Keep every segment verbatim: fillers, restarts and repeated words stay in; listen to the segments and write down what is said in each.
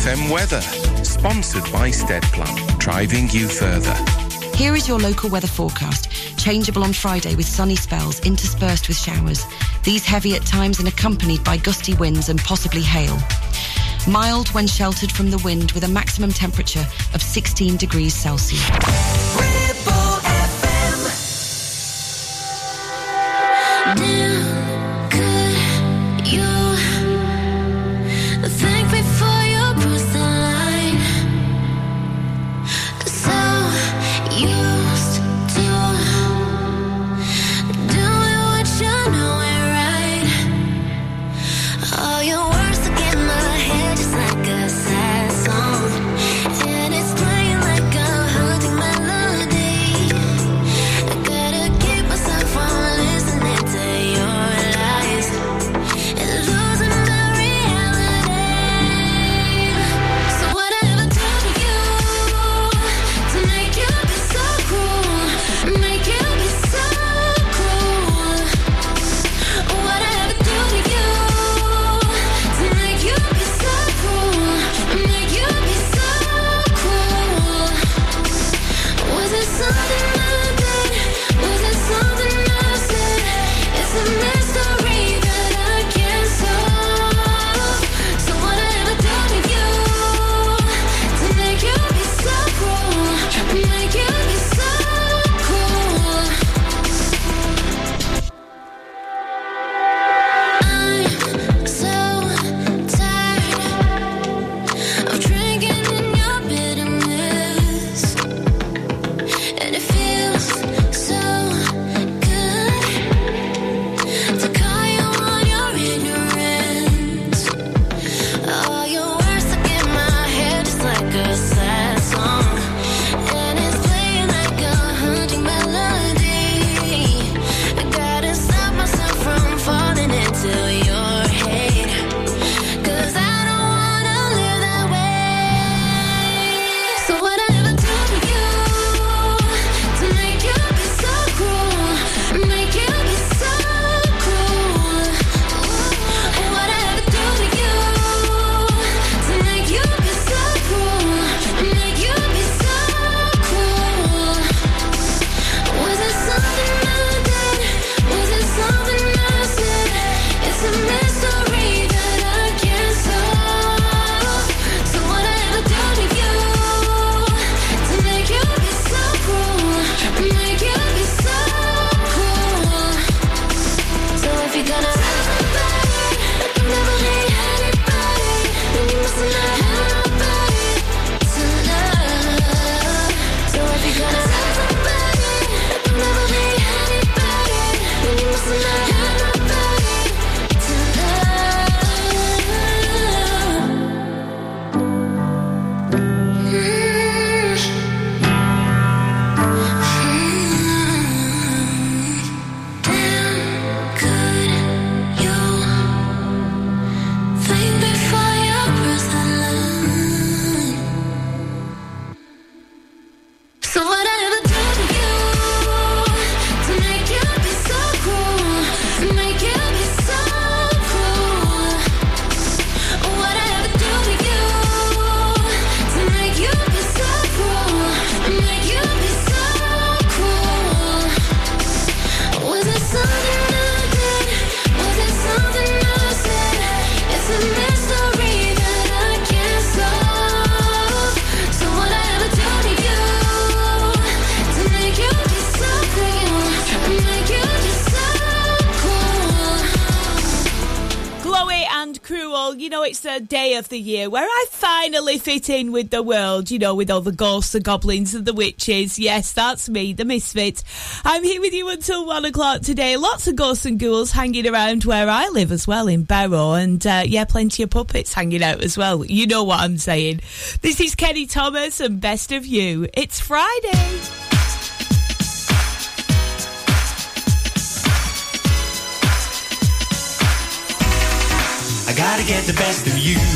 F M weather, sponsored by Steadplan, driving you further. Here is your local weather forecast. Changeable on Friday with sunny spells interspersed with showers. These heavy at times and accompanied by gusty winds and possibly hail. Mild when sheltered from the wind with a maximum temperature of sixteen degrees Celsius. Ripple F M. Damn good you think before you cross the line. So used to doing what you know ain't right. All your words stuck in my head just like a sad song, and it's playing like a haunting melody. I gotta keep myself from listening to your lies and losing my reality. So whatever do to you to make you be so cruel, make you be so cruel. Whatever do to you to make you be so cruel, make you be so cruel. Was it something I did? Was it something I said? It's a mystery that I can't solve. So whatever do to you to make you be so cruel, make you be so cruel. I'm so tired of drinking in your bitterness, and it feels so good to call you on your ignorance. All your words stuck in my head just like a sad song, and it's playing like a haunting melody. I gotta stop myself from falling into your hate, 'cause I don't wanna live that way. So whatever do to you to make you be so cruel, make you be so cruel. Whatever do to you to make you be so cruel, make you be so cruel. Was it something I did? Was it something I said? It's a mystery that I can't solve. So whatever do to you to make you be so cruel, make you be so cruel. So if you're gonna love somebody, like you never really had anybody, then you must not have nobody to love. So if you're gonna love somebody, like you never really had anybody, then you must not have nobody to love. Damn good you think before you cross the line. So whatever do to you to make you be so cruel, to make you be so cruel. Whatever do to you to make you be so cruel, make you be so cruel. Was it something I did? Was it something I said? It's a mystery that I can't solve. So whatever do to you to make you be so cruel, make you be so cruel. Chloe and Cruel, you know, it's a day of the year where I finally fit in with the world, you know, with all the ghosts, the goblins and the witches. Yes, that's me, the misfit. I'm here with you until one o'clock today. Lots of ghosts and ghouls hanging around where I live as well, in Barrow. And, uh, yeah, plenty of puppets hanging out as well. You know what I'm saying. This is Kenny Thomas and Best of You. It's Friday. I gotta get the best of you.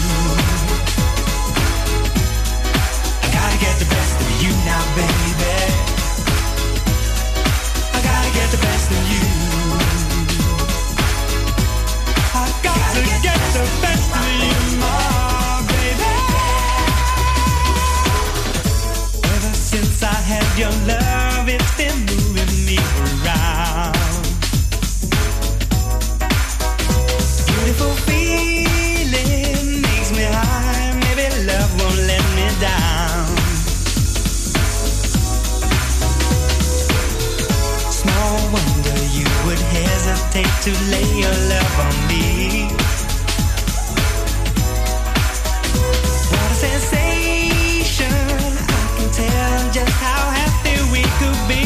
I gotta get the best of you now, baby. I gotta get the best of you. I got to get the best of you, my baby. wonder you would hesitate to lay your love on me. What a sensation, I can tell just how happy we could be.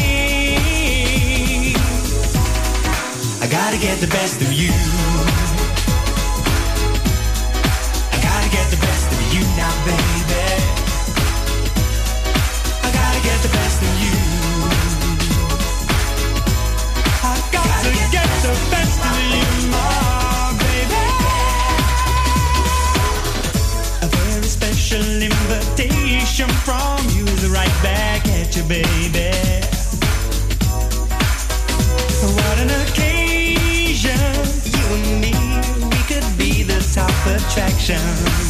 I gotta get the best of you. I gotta get the best of you now, baby. I gotta get the best of you. I got to get the best of you, my baby. A very special invitation from you is right back at you, baby. What an occasion, you and me, we could be the top attraction.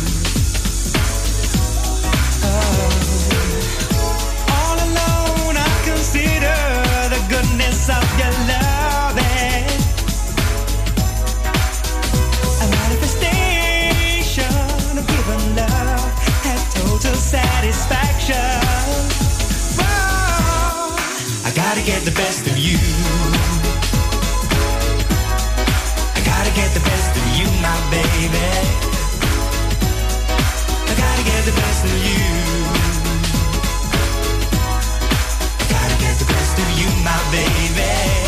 Oh. All alone I consider the goodness of your loving. A manifestation of giving love has total satisfaction. Whoa. I gotta get the best of you. I gotta get the best of you, my baby. I gotta get the best of you. I gotta get the best of you, my baby.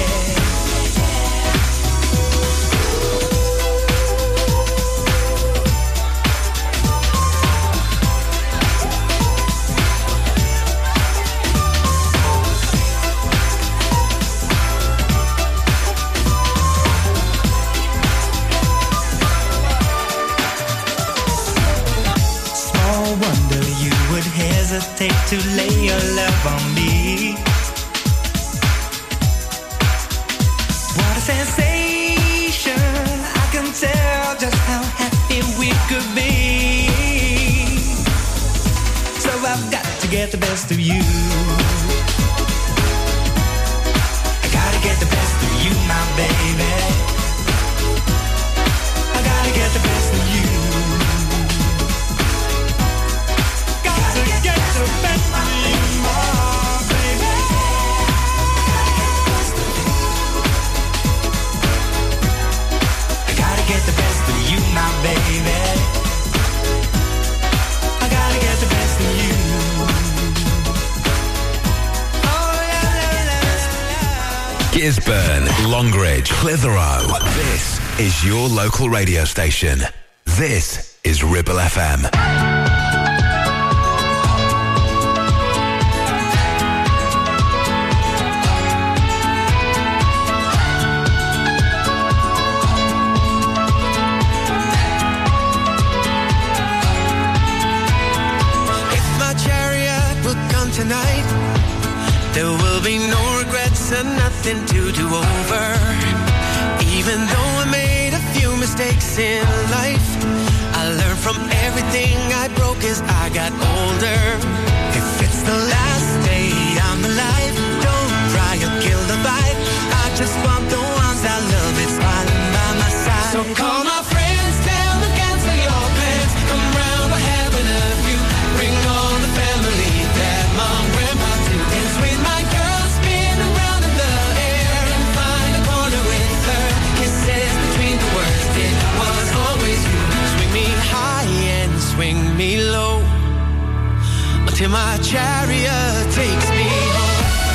Hesitate to lay your love on me. What a sensation, I can tell just how happy we could be. So I've got to get the best of you. I gotta get the best of you, my baby. I gotta get the best of you. Get the best of you, my baby. I gotta get the best of you, my baby. I gotta get the best of you. Oh, la, la, la, la. Gisburn, Longridge, Clitheroe. This is your local radio station. This is Ribble F M. Tonight, there will be no regrets and nothing to do over. Even though I made a few mistakes in life, I learned from everything I broke as I got older. If it's the last day I'm alive, don't try or kill the vibe. I just want the ones I love, it's smiling by my side. So call my friends, tell them cancel your plans. Come round, we're having a few. Bring on the family. Mom, grandpa, too. Dance with my girl, spin around in the air and find a corner with her. Kisses between the words, it was always you. Swing me high and swing me low until my chariot takes me home.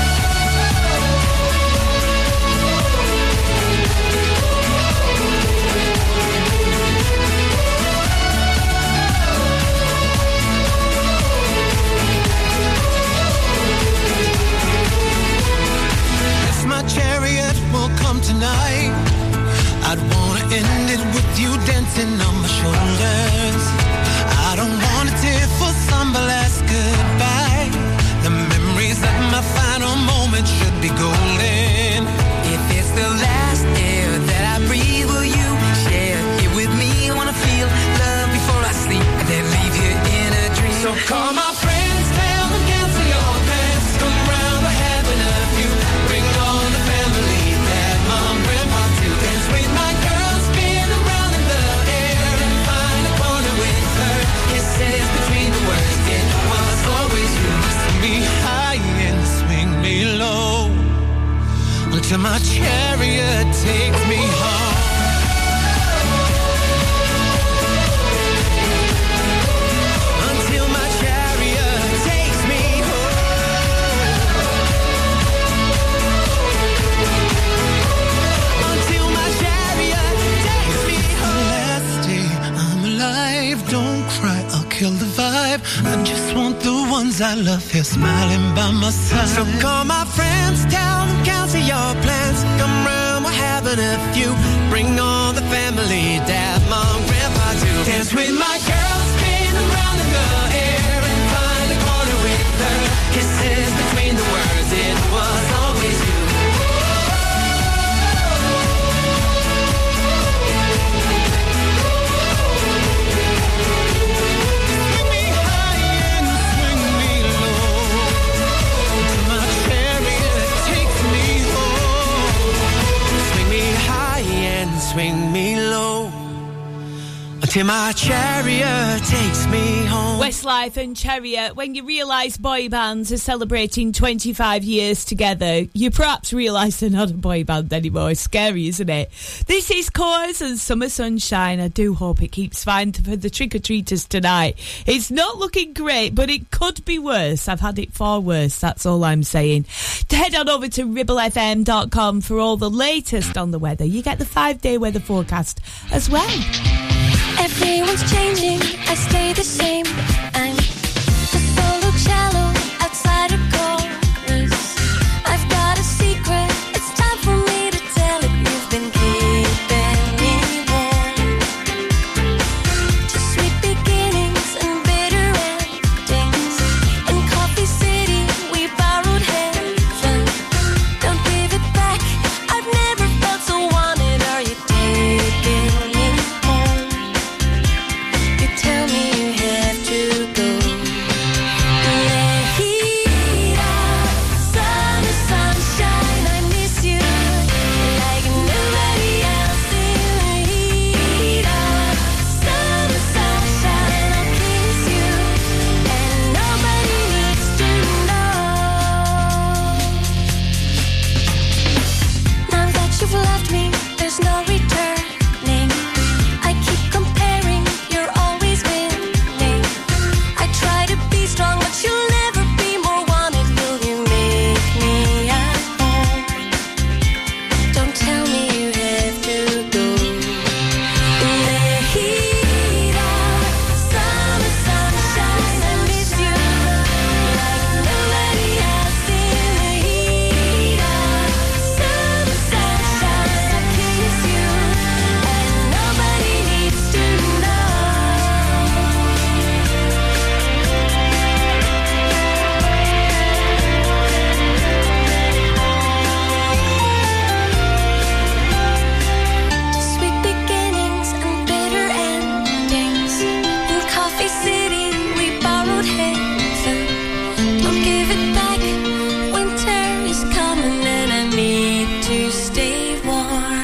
My chariot will come tonight. I'd wanna end it with you dancing on my shoulders. I don't wanna tear for some last goodbye. The memories of my final moment should be golden. If it's the last air that I breathe, will you share it with me? Wanna feel love before I sleep and then leave you in a dream. So call my friends, tell them cancel your plans. Come round, we're having a few. Bring on the family, dad, mom, grandpa too. Dance with my girl, spin around in the air and find a corner with her. Kisses between the words, it was always you. Swing me high and swing me low chariot takes me home. Until my chariot takes me home. Until my chariot takes me home. Last day I'm alive, don't cry, I'll kill the vibe. I just want the ones I love here smiling by my side. So call my friends, tell them, cancel your plans. Come round, we're having a few. Bring all the family, dad, mom, grandpa too. Dance with my girl, spin around in the air and find a corner with her. Kisses between the words, it was always you. Swing me high and swing me low. My chariot takes me home. Swing me high and swing me low. Until my chariot takes me home. Westlife and Chariot. When you realise boy bands are celebrating twenty-five years together, you perhaps realise they're not a boy band anymore. It's scary, isn't it? This is Cores and Summer Sunshine. I do hope it keeps fine for the trick-or-treaters tonight. It's not looking great, but it could be worse. I've had it far worse, that's all I'm saying. Head on over to ribble f m dot com for all the latest on the weather. You get the five-day weather forecast as well. Everyone's changing, I stay the same. I'm the soul look shallow outside a chorus. I've got a secret, it's time for me to tell it. You've been keeping me warm. To sweet beginnings and bitter endings. In Coffee City, we borrowed heaven. Don't give it back, I've never felt so wanted. Are you taking me home? You tell me you have to go. Lejita, summer sunshine, I miss you like nobody else. Lejita, summer sunshine, I'll kiss you, and nobody needs to know. Now that you've left me, there's no returning. I keep comparing, you're always winning. I try to be strong, but you'll never be more wanted. Will you make me at home? Don't tell me you have to go. Lejita, summer sunshine, I miss you like nobody else. Lejita, summer sunshine, I'll kiss you, and nobody needs to know. Sweet beginnings and bitter endings. In Coffee City, we borrowed heaven. Don't give it back. Winter is coming and I need to stay warm.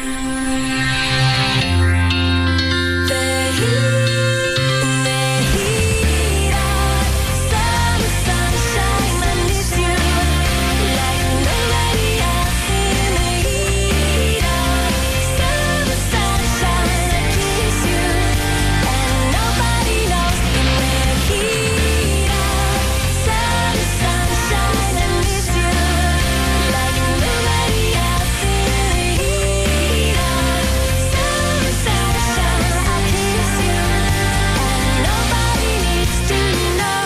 Lejita, summer sunshine, I miss you like nobody else. Lejita, summer sunshine, I kiss you, and nobody knows. Lejita, summer sunshine, I miss you like nobody else. Lejita, summer sunshine, I kiss you, and nobody needs to know.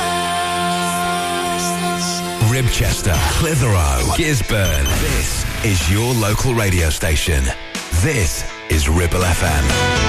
Ribchester, Clitheroe, Gisburn. This is your local radio station. This is Ribble F M.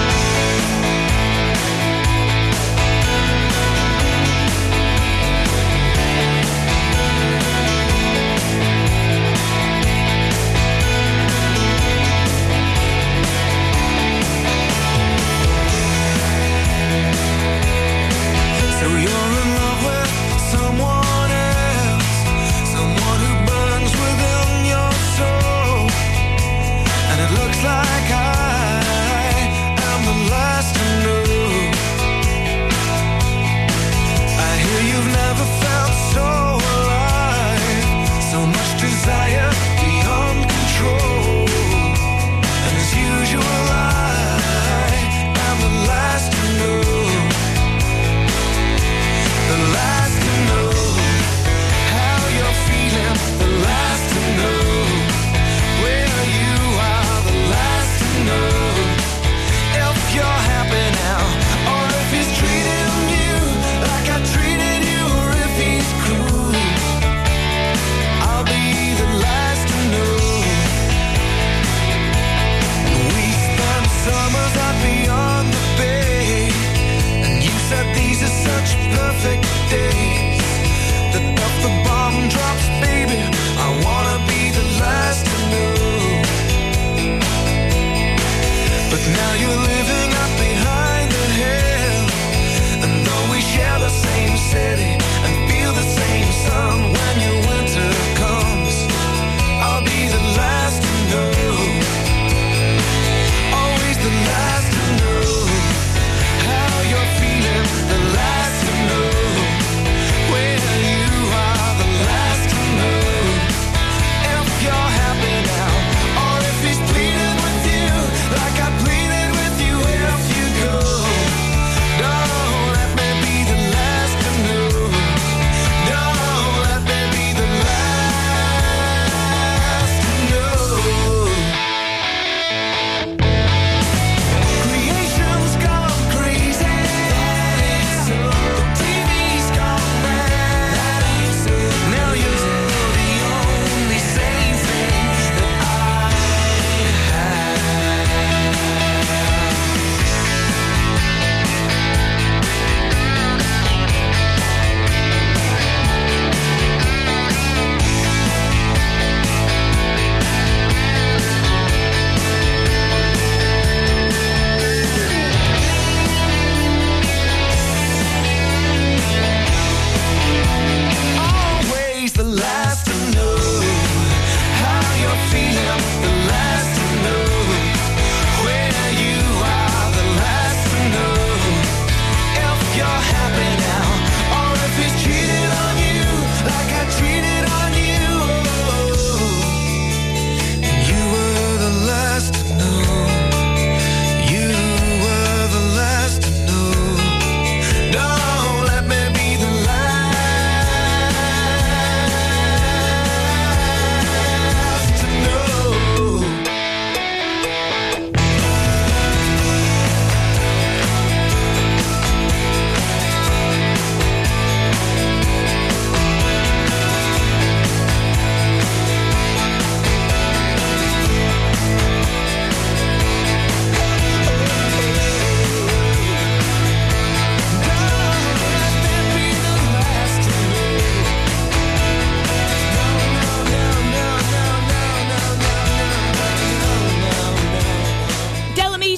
So you're in love with someone else, someone who burns within your soul, and it looks like I am the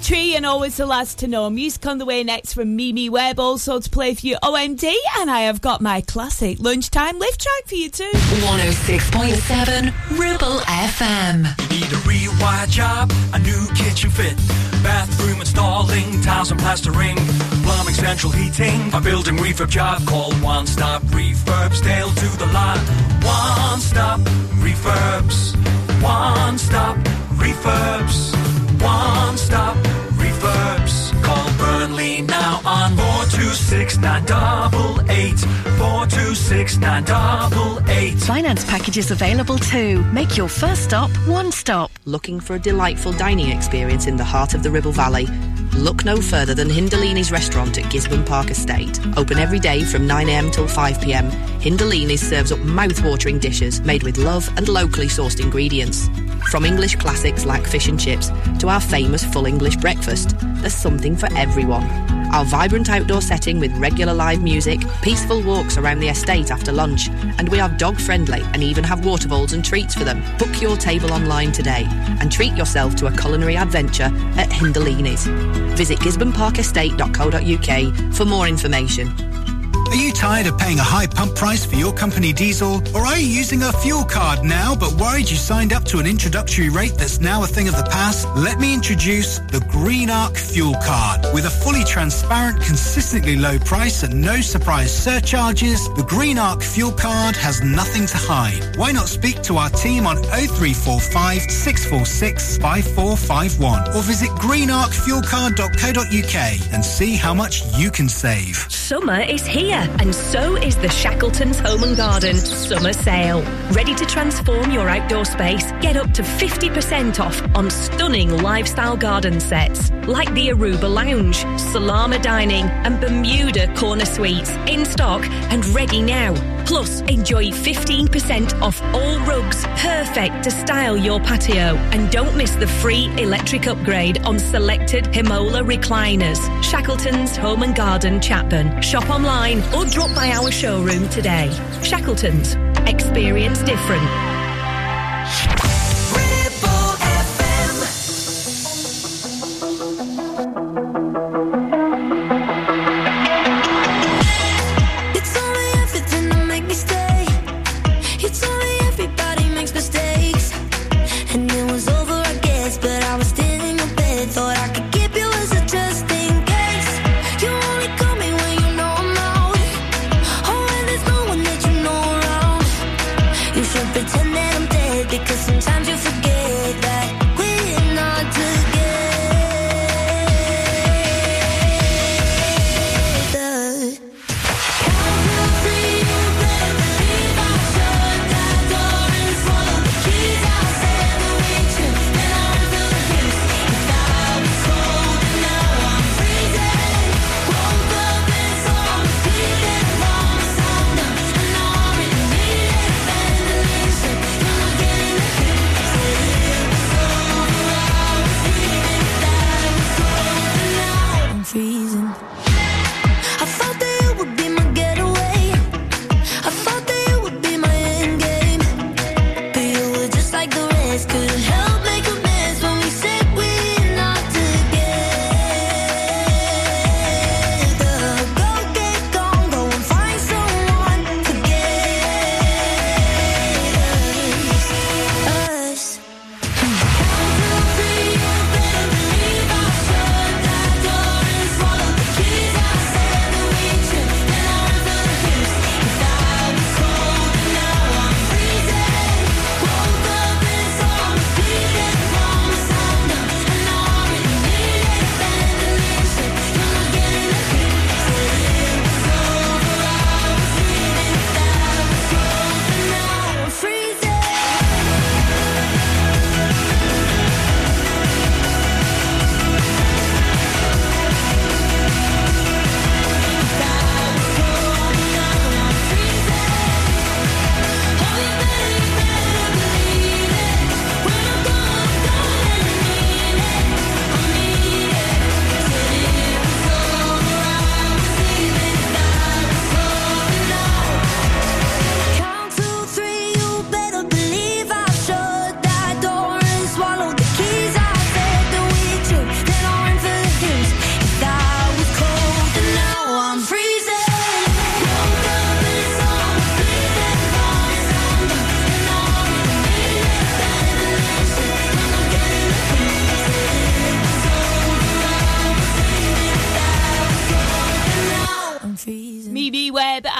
Tree and Always the Last to Know. Music on the way next from Mimi Webb, also to play for you O M D, and I have got my classic lunchtime lift track for you too. one oh six point seven Ribble F M. You need a rewire job, a new kitchen fit, bathroom installing, tiles and plastering, plumbing, central heating, a building refurb job. Call One Stop Refurbs, they'll do the lot. One Stop Refurbs, One Stop Refurbs, One Stop Refurbs. Call Burnley now on four two six nine eight eight, four two six nine eight eight. Finance packages available too. Make your first stop One Stop. Looking for a delightful dining experience in the heart of the Ribble Valley? Look no further than Hindalini's restaurant at Gisborne Park Estate. Open every day from nine a m till five p m. Hindalini's serves up mouth-watering dishes made with love and locally sourced ingredients. From English classics like fish and chips to our famous full English breakfast, there's something for everyone. Our vibrant outdoor setting with regular live music, peaceful walks around the estate after lunch, and we are dog-friendly and even have water bowls and treats for them. Book your table online today and treat yourself to a culinary adventure at Hindalini's. Visit gisborne park estate dot co dot u k for more information. Are you tired of paying a high pump price for your company diesel? Or are you using a fuel card now but worried you signed up to an introductory rate that's now a thing of the past? Let me introduce the Green Arc Fuel Card. With a fully transparent, consistently low price and no surprise surcharges, the Green Arc Fuel Card has nothing to hide. Why not speak to our team on oh three four five, six four six, five four five one or visit green arc fuel card dot co dot u k and see how much you can save. Summer is here, and so is the Shackleton's Home and Garden Summer Sale. Ready to transform your outdoor space? Get up to fifty percent off on stunning lifestyle garden sets like the Aruba Lounge, Salama Dining and Bermuda Corner Suites, in stock and ready now. Plus, enjoy fifteen percent off all rugs, perfect to style your patio. And don't miss the free electric upgrade on selected Himola recliners. Shackleton's Home and Garden, Chapman. Shop online or drop by our showroom today. Shackleton's. Experience different. Pretend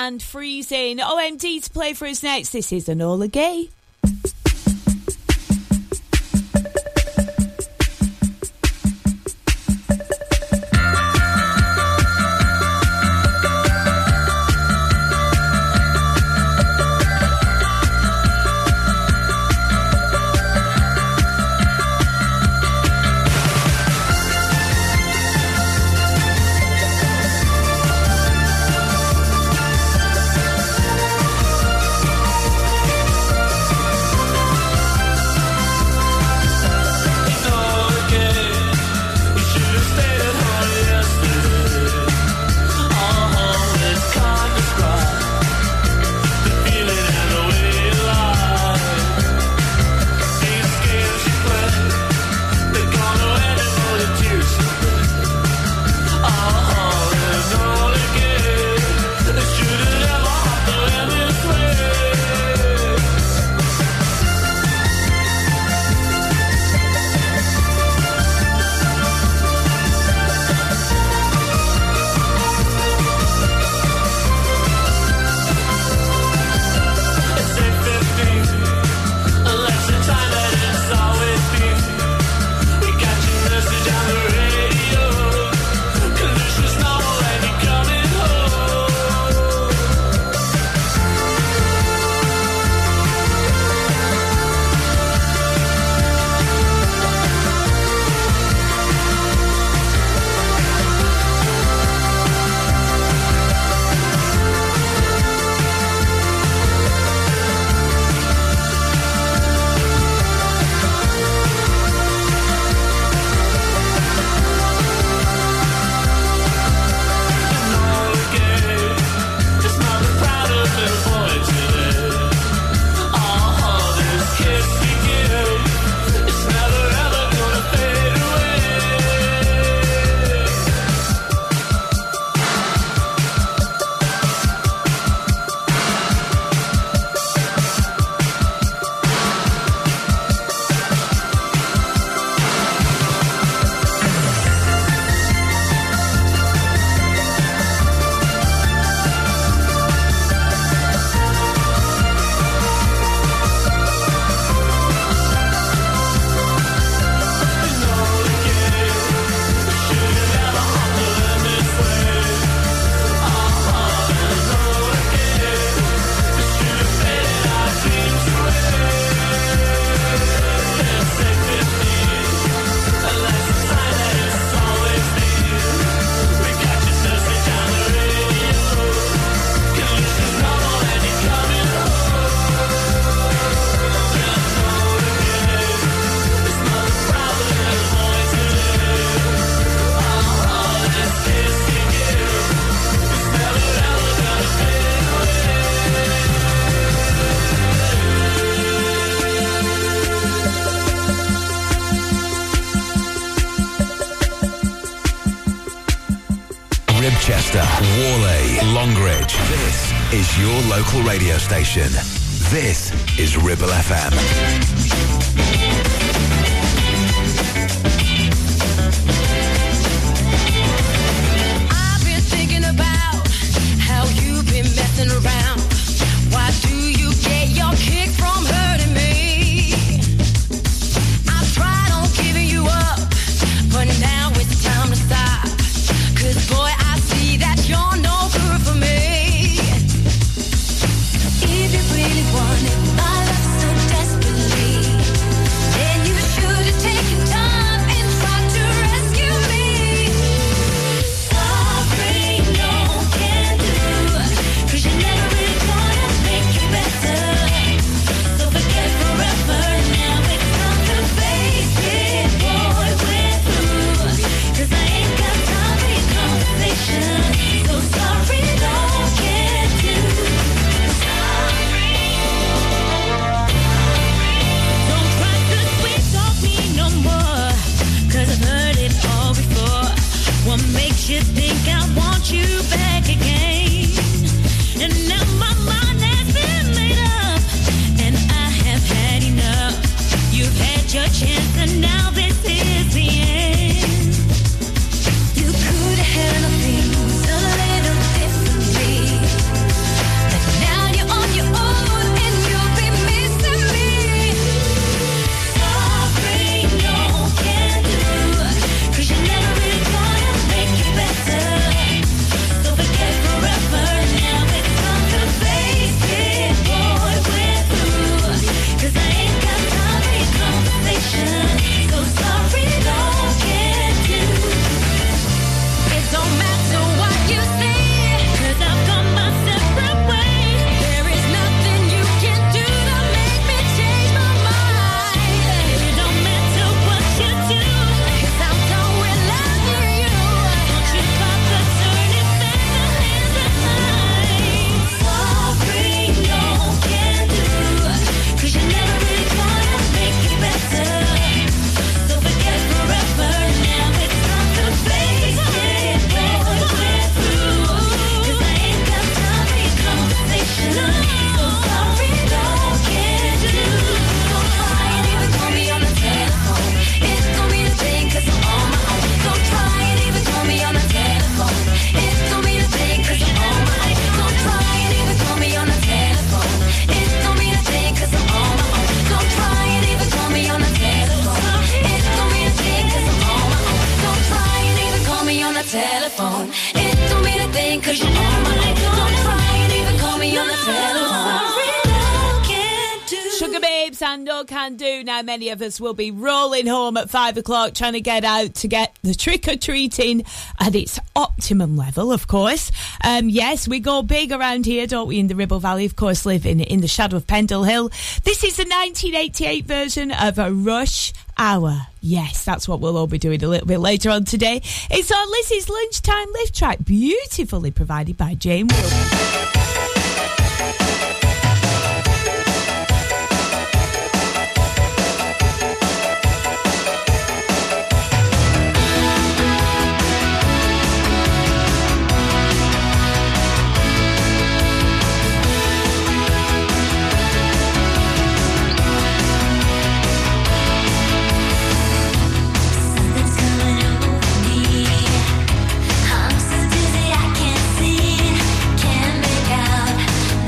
and Freezing. O M D to play for us next. This is Enola Gay. Ribchester, Worley, Longridge. This is your local radio station. This is Ribble F M. I've been thinking about how you've been messing around. Why do you get your kick from hurting me? I tried on giving you up, but now it's time to stop. 'Cause boy, I see that you're no good for me. If you really wanted my love so desperately, telephone. It don't mean a thing, cause you're on my life. Don't cry and even call me on the telephone. Sugar Babes and No Can Do. Now, many of us will be rolling home at five o'clock trying to get out to get the trick-or-treating at its optimum level, of course. Um, yes, we go big around here, don't we, in the Ribble Valley, of course, living in the shadow of Pendle Hill. This is the nineteen eighty-eight version of a Rush Hour. Yes, that's what we'll all be doing a little bit later on today. It's on Lizzie's Lunchtime Lift Track, beautifully provided by Jane Wilson. I'm so dizzy I can't see. Can't make out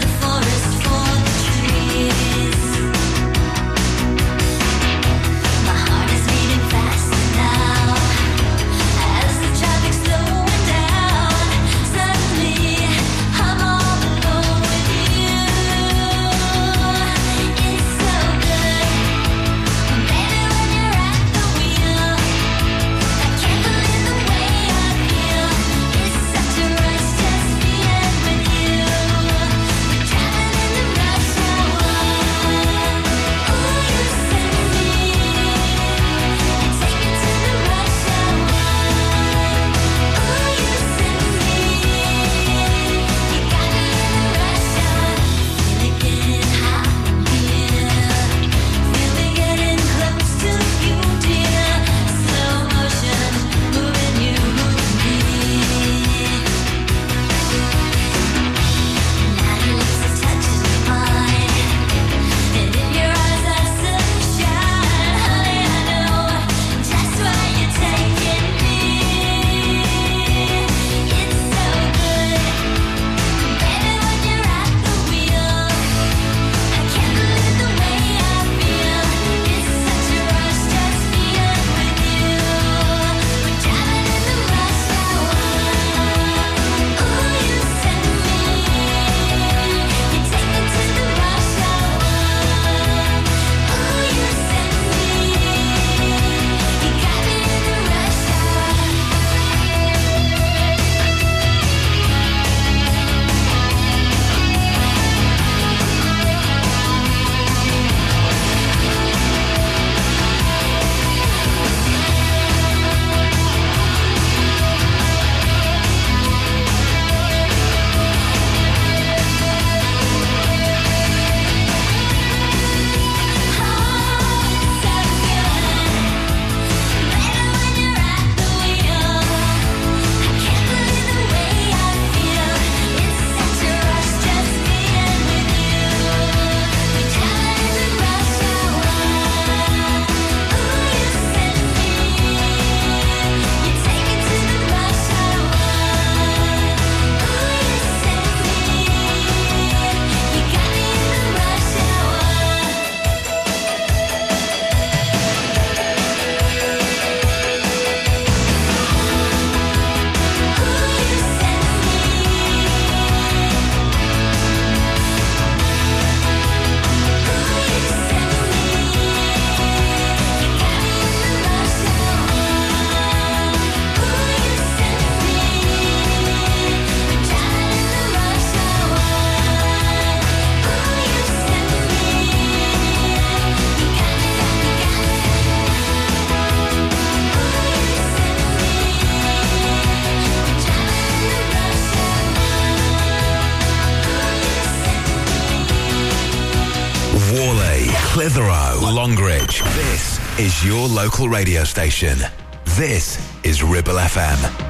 Clitheroe, Longridge. This is your local radio station. This is Ribble F M.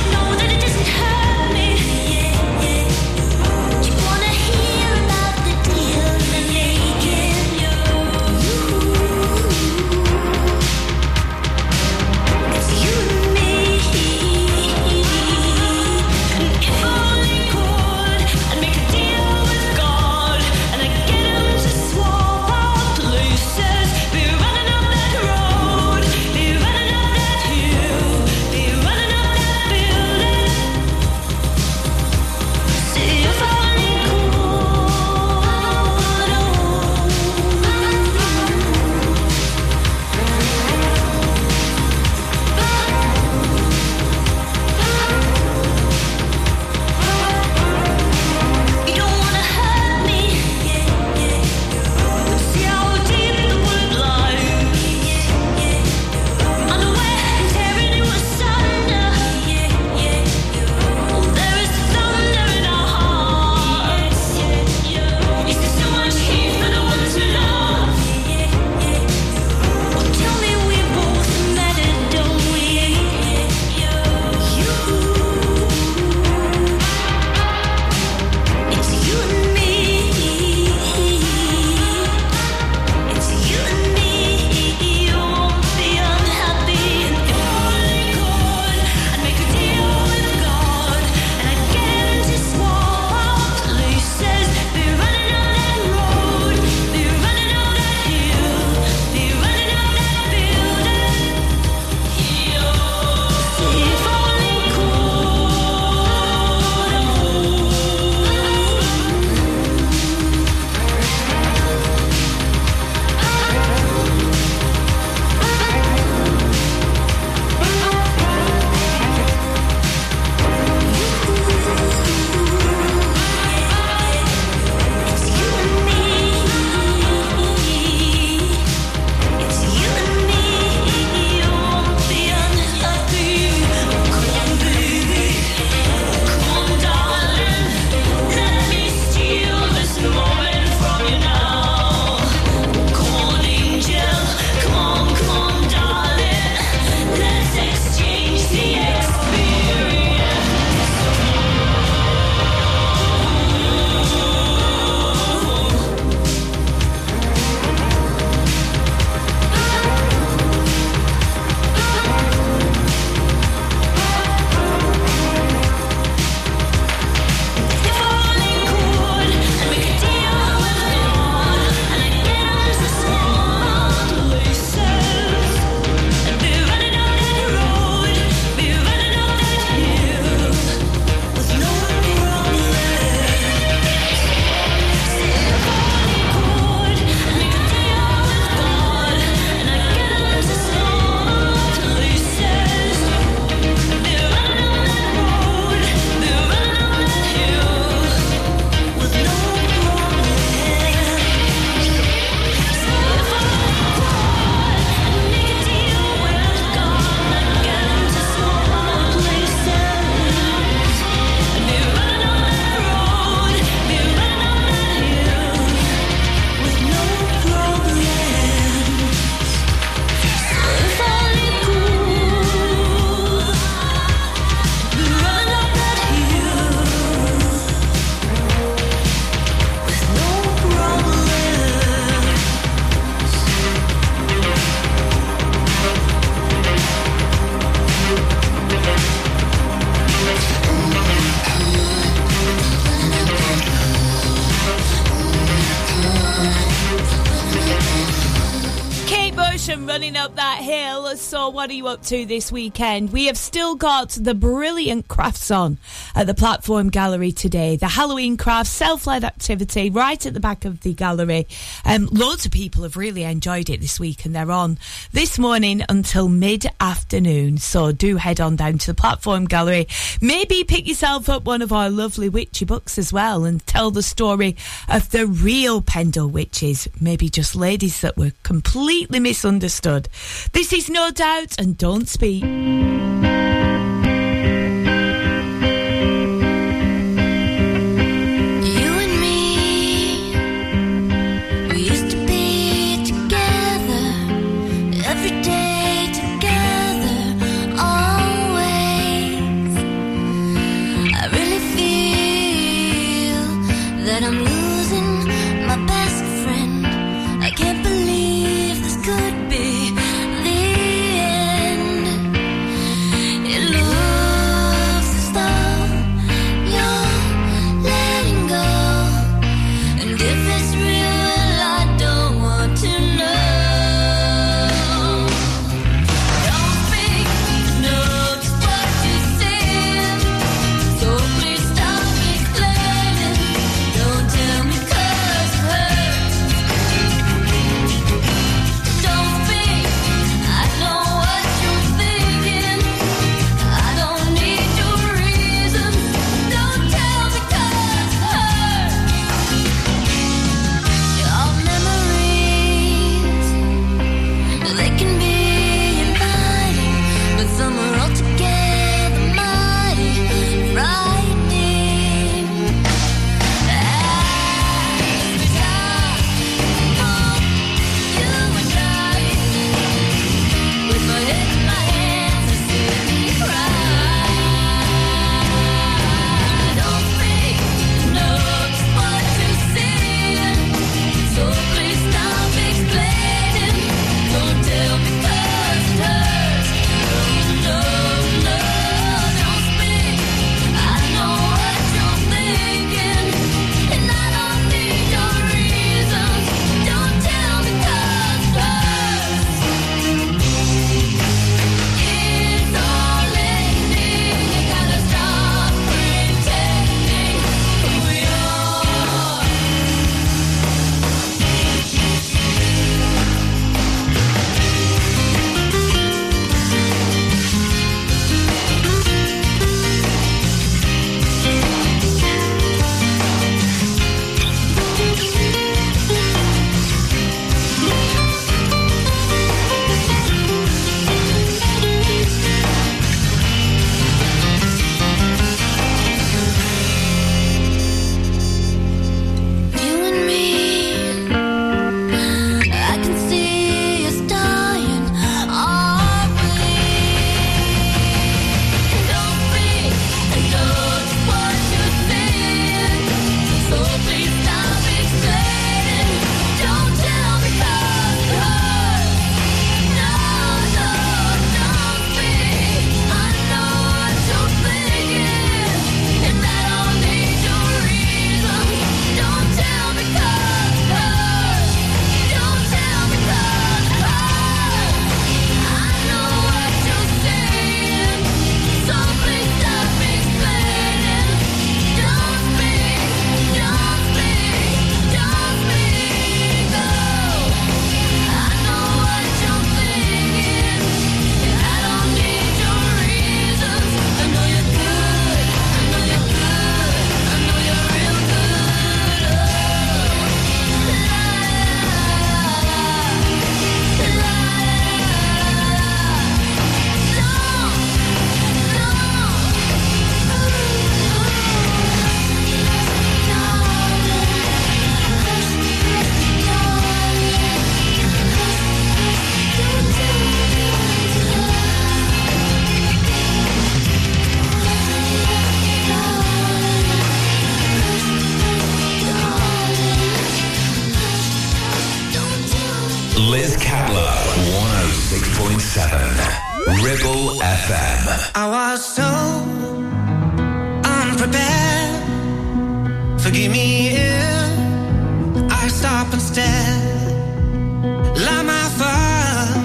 Wanna hear about the and running up that hill. So what are you up to this weekend? We have still got the brilliant crafts on at the Platform Gallery today. The Halloween crafts self-led activity right at the back of the gallery. Um, loads of people have really enjoyed it this week, and they're on this morning until mid-afternoon. So do head on down to the Platform Gallery. Maybe pick yourself up one of our lovely witchy books as well and tell the story of the real Pendle witches. Maybe just ladies that were completely misunderstood. This is No Doubt and Don't Speak. Liz Kapler, one oh six point seven, Ribble F M. I was so unprepared. Forgive me if I stop and stare. Light my fire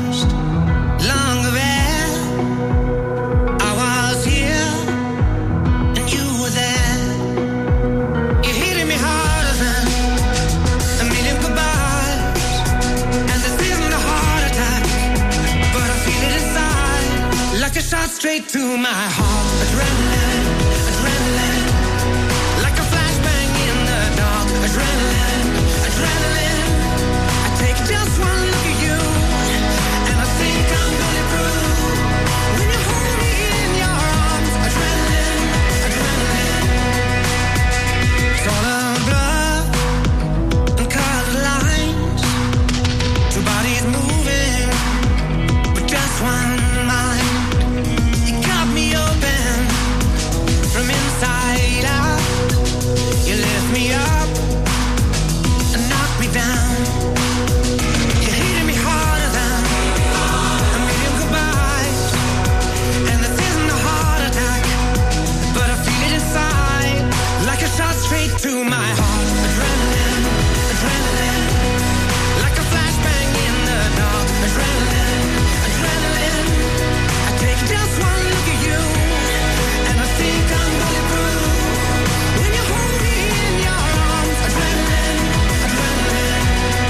to my heart. Adrenaline, adrenaline, like a flashbang in the dark. Adrenaline, adrenaline, I take just one look at you, and I think I'm bulletproof. When you hold me in your arms, adrenaline, adrenaline, it's all a blur and colored lines. Two bodies moving, but just one mind. You got me open from inside out. You lift me up and knock me down. You hitting me harder than a million goodbyes. And this isn't a heart attack, but I feel it inside, like a shot straight to my heart. Adrenaline, adrenaline, like a flashbang in the dark. Adrenaline, adrenaline, I take just one look at you, and I think I'm bulletproof. When you hold me in your arms, adrenaline, adrenaline,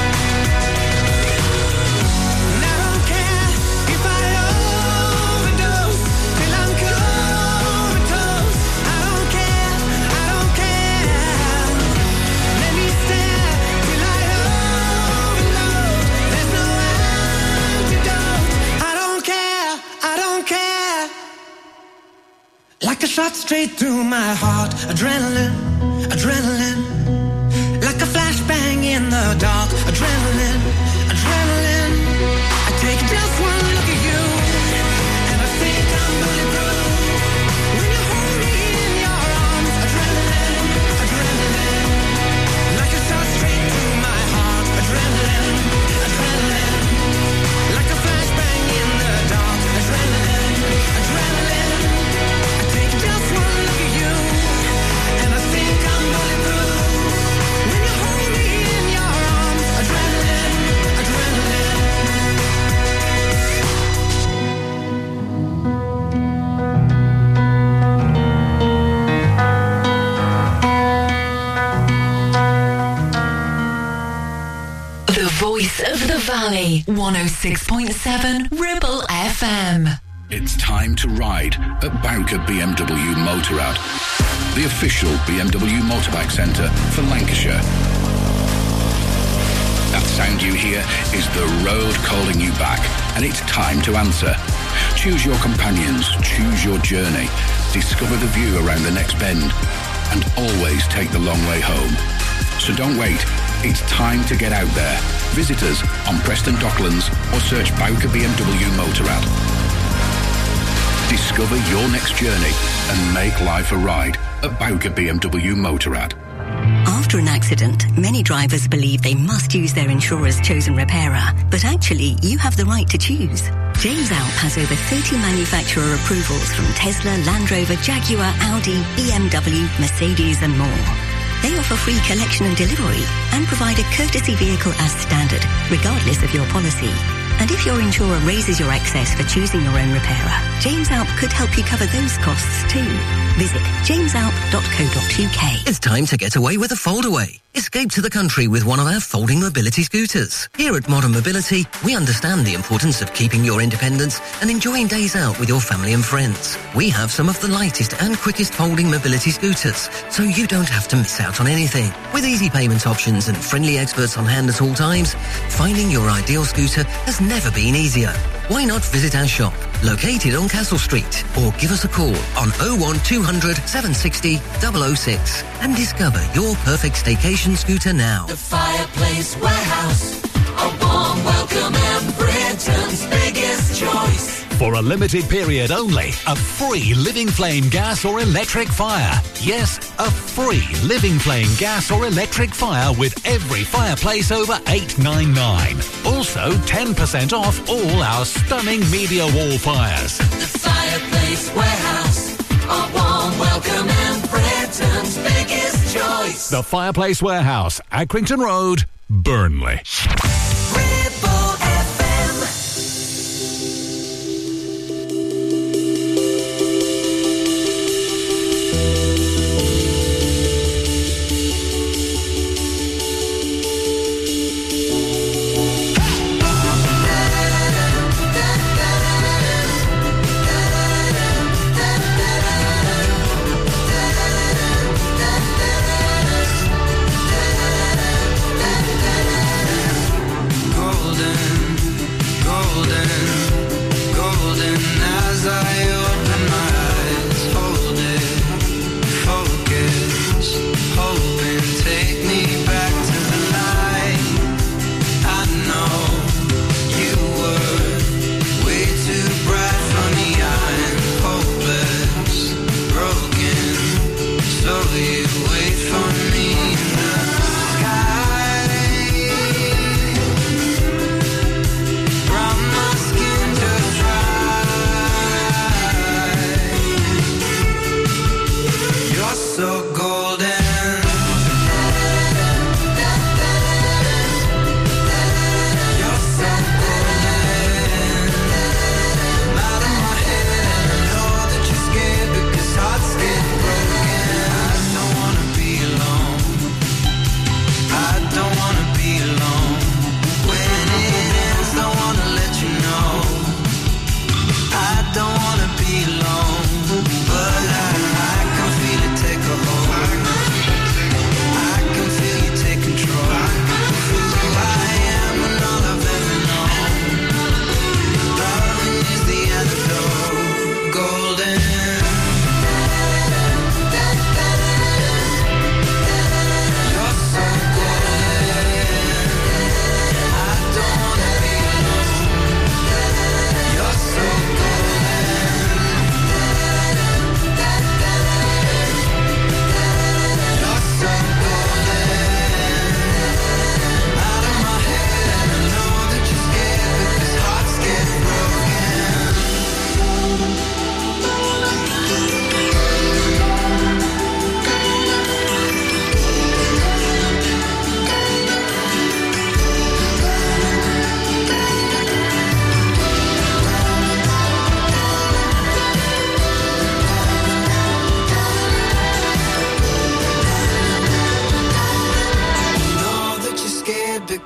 and I don't care if I overdose till I'm comatose. I don't care, I don't care. Let me stare till I overload. There's no antidote. I don't care, I don't care. Like a shot straight through my heart. Adrenaline, adrenaline, like a flashbang in the dark. Adrenaline, adrenaline, I take just one look at you, and I think I'm bulletproof. When you hold me in your arms, adrenaline, adrenaline, like a shot straight through my heart. Adrenaline, adrenaline, like a flashbang in the dark. Adrenaline, adrenaline, I take just one look at you, and I think I'm bulletproof. When you hold me in your arms, adrenaline, adrenaline. The voice of the valley, one oh six point seven Ribble F M. It's time to ride at Bowker B M W Motorrad, the official B M W motorbike centre for Lancashire. That sound you hear is the road calling you back, and it's time to answer. Choose your companions, choose your journey, discover the view around the next bend, and always take the long way home. So don't wait, it's time to get out there. Visit us on Preston Docklands or search Bowker B M W Motorrad. Discover your next journey and make life a ride at Bowker B M W Motorrad. After an accident, many drivers believe they must use their insurer's chosen repairer, but actually you have the right to choose. James Alp has over thirty manufacturer approvals from Tesla, Land Rover, Jaguar, Audi, B M W, Mercedes and more. They offer free collection and delivery and provide a courtesy vehicle as standard, regardless of your policy. And if your insurer raises your excess for choosing your own repairer, James Alp could help you cover those costs too. Visit james alp dot co dot u k. It's time to get away with a foldaway. Escape to the country with one of our folding mobility scooters. Here at Modern Mobility, we understand the importance of keeping your independence and enjoying days out with your family and friends. We have some of the lightest and quickest folding mobility scooters, so you don't have to miss out on anything. With easy payment options and friendly experts on hand at all times, finding your ideal scooter has never been easier. Why not visit our shop, located on Castle Street, or give us a call on oh one two hundred, seven six oh, double oh six and discover your perfect staycation scooter now. The Fireplace Warehouse, a warm welcome and Britain's biggest choice. For a limited period only, a free Living Flame gas or electric fire. Yes, a free Living Flame gas or electric fire with every fireplace over eight ninety-nine. Also, ten percent off all our stunning media wall fires. The Fireplace Warehouse, a warm welcome and Britain's biggest choice. The Fireplace Warehouse, Accrington Road, Burnley.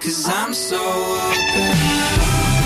'cause I'm so open.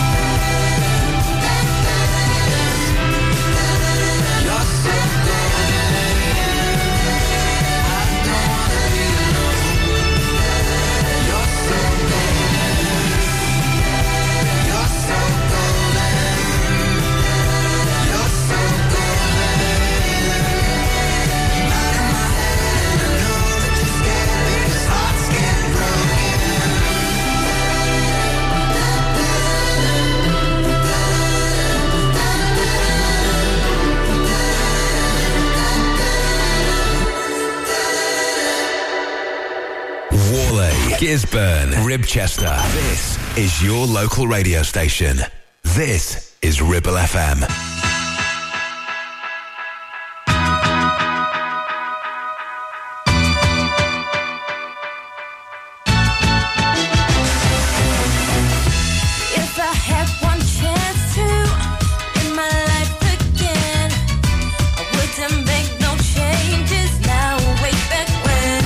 Gisburn, Ribchester. This is your local radio station. This is Ribble F M. If I had one chance to in my life again, I wouldn't make no changes now, way back when,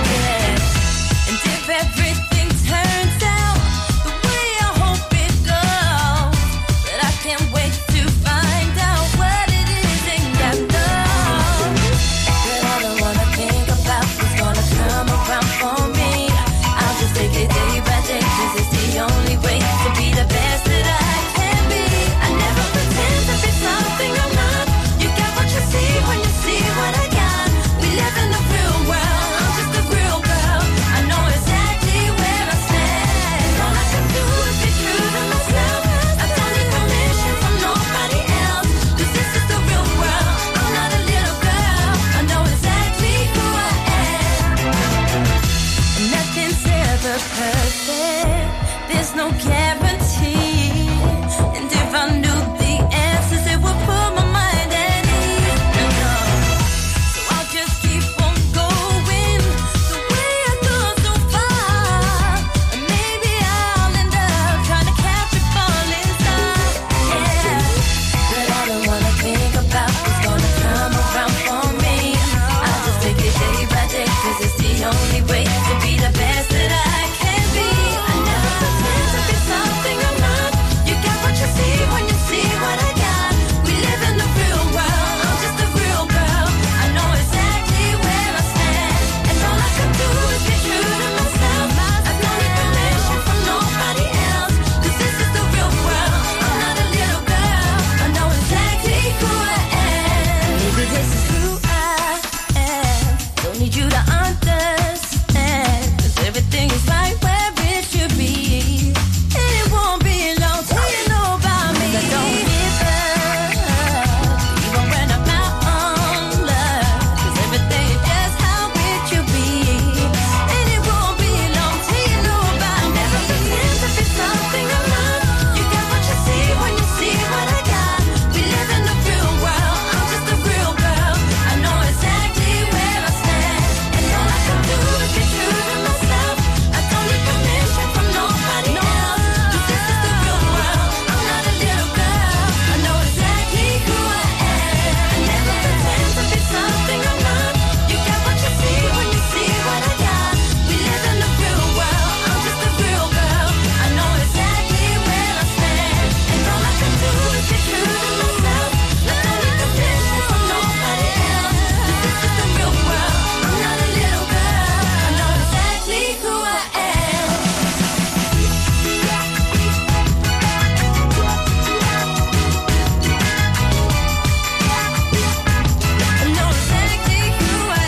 yeah. And if everything turns out the way I hope it goes, but I can't wait to find out what it is ain't got done. But I don't wanna think about what's gonna come around for me. I'll just take it day by day, 'cause it's the only way to be the best that I can be. I never pretend to be something I'm not. You got what you see when you see what I got. We live in the real world, I'm just a real girl. I know exactly where I stand. All I can do is be true to myself. I don't need permission from nobody else, 'cause this is the real world. I'm not a little girl, I know exactly who I am. And nothing's ever perfect, there's no guarantee. And if I knew the answers, it would put my mind at ease. No. So I'll just keep on going the way I've gone so far. And maybe I'll end up trying to catch a falling star. Yeah. But I don't wanna think about what's gonna come around for me. I'll just take it day by day, 'cause it's the only way to be the best that I can be. I never pretend to be something I'm not. You got what you see when you see what I got. We live in the real world, I'm just a real girl. I know exactly where I stand. And all I can do is be true to myself. I don't need permission from nobody else, 'cause this is the real world. I'm not a little girl, I know exactly who I am. Maybe this is who I am. Don't need you to understand, 'cause everything is right where it should be. And it won't be long till you know about me. I don't give up, even when I'm out on love, 'cause everything is just how it should be. And it won't be long till you know about me. Never pretend to be something I'm not. You got what you see when you see what I got. We live in the real world, I'm just a real girl. I know exactly where I stand. And all I can do is be true to myself. I don't need permission from nobody else, 'cause this is the real world. I'm not a little girl, I know exactly who I am. I never pretend to be something I'm not. You got what you see when you see what I got. We live in the real world, I'm just a real girl. I know exactly where I stand. And all I can do is be true to myself. I don't need permission from nobody else, 'cause this is the real world. I'm not a little girl, I know exactly who I am. I know exactly who I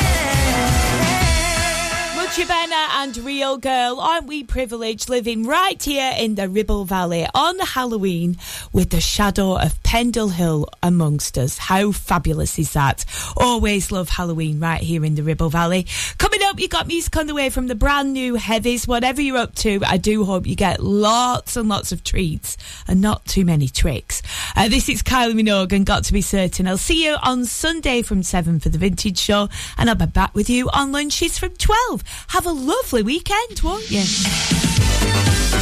am. Muchie Benner and Real Girl, aren't we privileged living right here in the Ribble Valley on Halloween with the shadow of Pendle Hill amongst us? How fabulous is that? Always love Halloween right here in the Ribble Valley. Coming up, you got music on the way from the brand new Heavies. Whatever you're up to, I do hope you get lots and lots of treats and not too many tricks. Uh, this is Kylie Minogue and Got to Be Certain. I'll see you on Sunday from seven for the Vintage Show, and I'll be back with you on lunches from twelve. Have a lovely weekend, won't you?